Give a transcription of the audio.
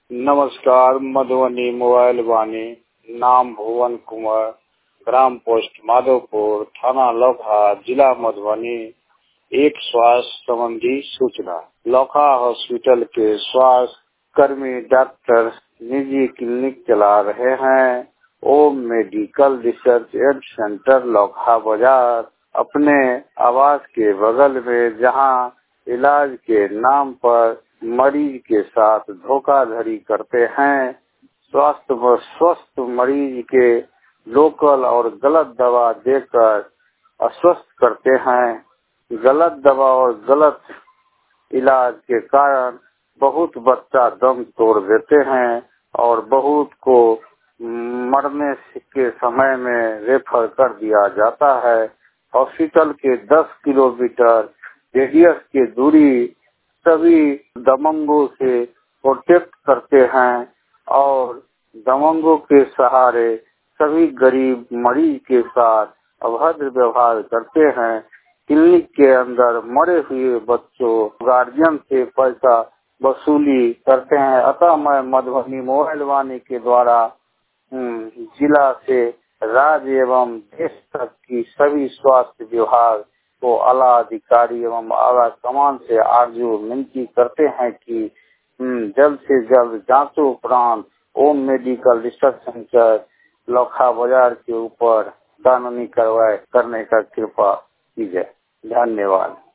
नमस्कार। मधुबनी मोबाइल वाणी, नाम भुवन कुमार, ग्राम पोस्ट माधोपुर, थाना लौखा, जिला मधुबनी। एक स्वास्थ्य संबंधी सूचना। लौखा हॉस्पिटल के स्वास्थ्य कर्मी डॉक्टर निजी क्लिनिक चला रहे हैं। Om medical research and centre Laukha बाजार अपने आवास के बगल में, जहां इलाज के नाम पर मरीज के साथ धोखाधड़ी करते हैं। स्वस्थ मरीज के लोकल और गलत दवा देकर अस्वस्थ करते हैं। गलत दवा और गलत इलाज के कारण बहुत बच्चा दम तोड़ देते हैं और बहुत को मरने के समय में रेफर कर दिया जाता है। हॉस्पिटल के 10 किलोमीटर रेडियस की दूरी सभी दबंगों से प्रोटेक्ट करते हैं और दबंगों के सहारे सभी गरीब मरीज के साथ अभद्र व्यवहार करते हैं। क्लिनिक के अंदर मरे हुए बच्चों गार्जियन से पैसा वसूली करते हैं। अतः मैं मधुबनी मोबाइल वाणी के द्वारा जिला से राज्य एवं देश तक की सभी स्वास्थ्य विभाग को आला अधिकारी एवं आला कमान से आरजू विनती करते हैं कि जल्द से जल्द जांचों उपरांत Om medical research centre Laukha बाजार के ऊपर कानूनी कार्रवाई करने का कृपा कीजिए। धन्यवाद।